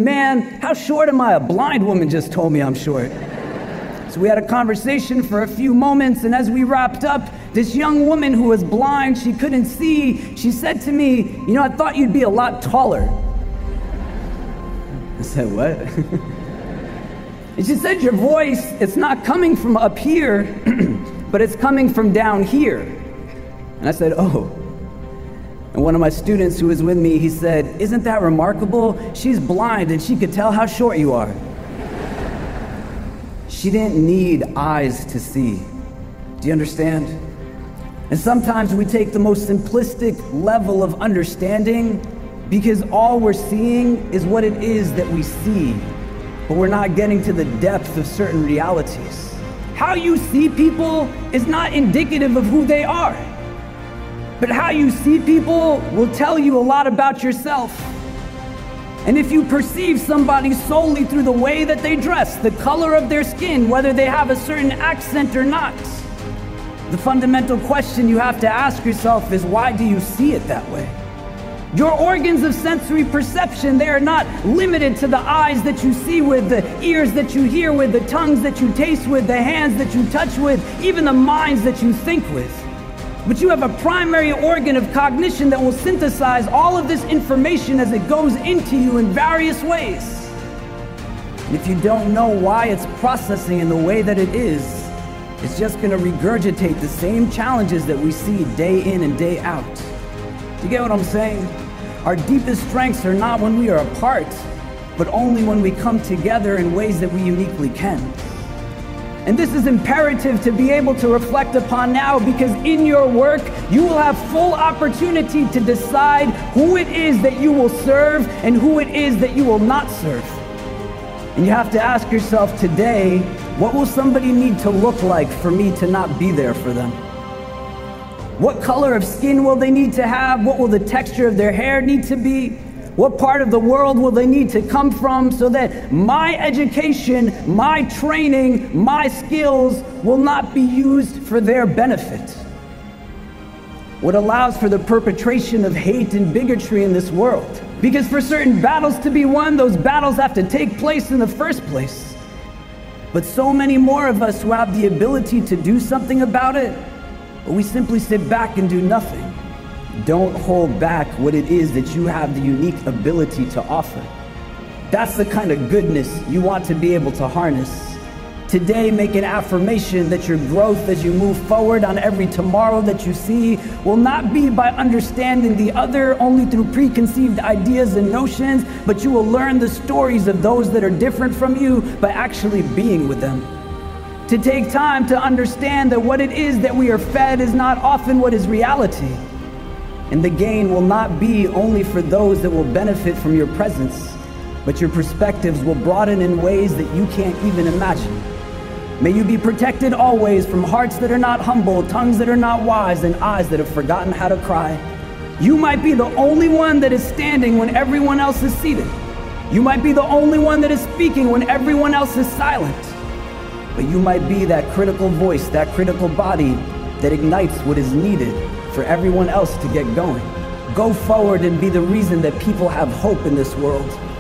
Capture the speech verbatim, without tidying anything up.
Man, how short am I? A blind woman just told me I'm short. So we had a conversation for a few moments, and as we wrapped up, this young woman who was blind, she couldn't see, she said to me, you know, I thought you'd be a lot taller. I said, what? And she said, your voice, it's not coming from up here, but it's coming from down here. And I said, oh. And one of my students who was with me, he said, isn't that remarkable? She's blind and she could tell how short you are. She didn't need eyes to see. Do you understand? And sometimes we take the most simplistic level of understanding because all we're seeing is what it is that we see, but we're not getting to the depth of certain realities. How you see people is not indicative of who they are, but how you see people will tell you a lot about yourself. And if you perceive somebody solely through the way that they dress, the color of their skin, whether they have a certain accent or not, the fundamental question you have to ask yourself is, why do you see it that way? Your organs of sensory perception, they are not limited to the eyes that you see with, the ears that you hear with, the tongues that you taste with, the hands that you touch with, even the minds that you think with. But you have a primary organ of cognition that will synthesize all of this information as it goes into you in various ways. And if you don't know why it's processing in the way that it is, it's just going to regurgitate the same challenges that we see day in and day out. Do you get what I'm saying? Our deepest strengths are not when we are apart, but only when we come together in ways that we uniquely can. And this is imperative to be able to reflect upon now, because in your work, you will have full opportunity to decide who it is that you will serve and who it is that you will not serve. And you have to ask yourself today, what will somebody need to look like for me to not be there for them? What color of skin will they need to have? What will the texture of their hair need to be? What part of the world will they need to come from so that my education, my training, my skills will not be used for their benefit? What allows for the perpetration of hate and bigotry in this world? Because for certain battles to be won, those battles have to take place in the first place. But so many more of us who have the ability to do something about it, but we simply sit back and do nothing. Don't hold back what it is that you have the unique ability to offer. That's the kind of goodness you want to be able to harness. Today, make an affirmation that your growth as you move forward on every tomorrow that you see will not be by understanding the other only through preconceived ideas and notions, but you will learn the stories of those that are different from you by actually being with them. To take time to understand that what it is that we are fed is not often what is reality. And the gain will not be only for those that will benefit from your presence, but your perspectives will broaden in ways that you can't even imagine. May you be protected always from hearts that are not humble, tongues that are not wise, and eyes that have forgotten how to cry. You might be the only one that is standing when everyone else is seated. You might be the only one that is speaking when everyone else is silent. But you might be that critical voice, that critical body that ignites what is needed for everyone else to get going. Go forward and be the reason that people have hope in this world.